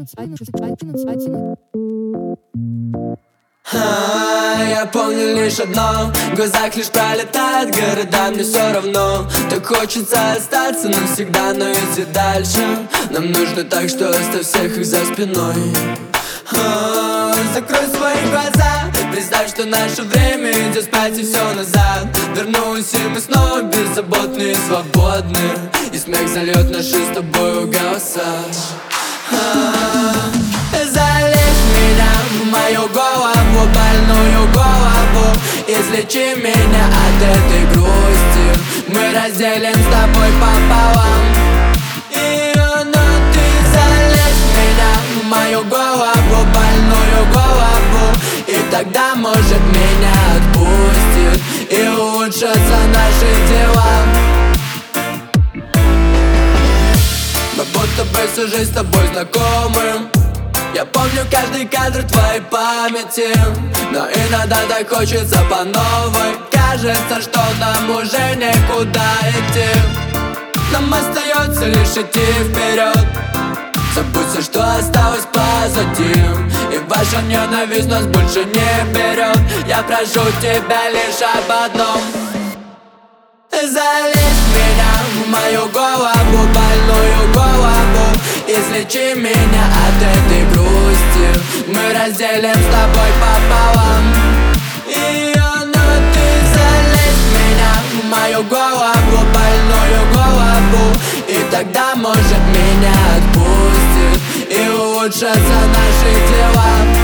Я помню лишь одно, в глазах лишь пролетают города, мне все равно. Так хочется остаться навсегда, но иди дальше. Нам нужно так, что оставь всех их за спиной. Закрой свои глаза, представь, что наше время идет спать и все назад. Вернулись и мы снова беззаботные и свободны, и смех зальет наши с тобой голоса. Залезь меня в мою голову, больную голову, излечи меня от этой грусти. Мы разделим с тобой пополам. Ты залезь меня в мою голову, больную голову, и тогда, может, меня отпустит и улучшатся наши дела. Мы будто бы всю жизнь с тобой знакомы. Я помню каждый кадр твоей памяти, но иногда так хочется по новой. Кажется, что нам уже никуда идти. Нам остается лишь идти вперед. Забудь все, что осталось позади, и ваша ненависть нас больше не берет. Я прошу тебя лишь об одном: залезь меня в мою голову, больную голову, излечи меня от этой грусти. Мы разделим с тобой пополам. Ты залезь меня в мою голову, больную голову, и тогда, может, меня отпустит и улучшатся наши дела.